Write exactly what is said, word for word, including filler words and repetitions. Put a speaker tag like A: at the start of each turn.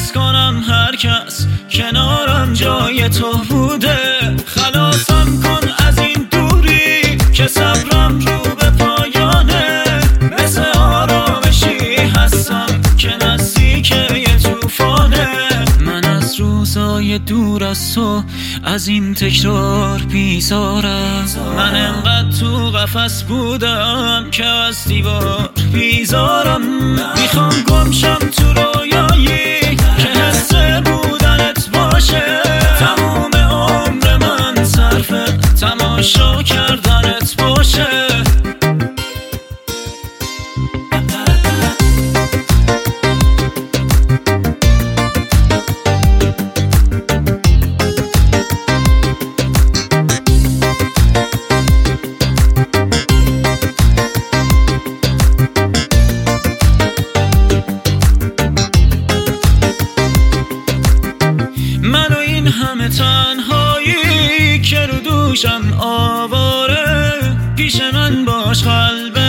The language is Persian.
A: حس کنم هر کس کنارم جای تو بوده. خلاصم کن از این دوری که صبرم رو به پایانه. مثل آرامشی هستم که نزدیک یه توفانه. من از روزای دور از تو، از این تکرار بیزارم. من انقدر تو قفس بودم که از دیوار بیزارم. میخوام گمشم تو رویایی که حس بودنت باشه. تموم عمر من صرف تماشا کردنت باشه. همه تنهایی که رو دوشم آواره، پیش من باش قلب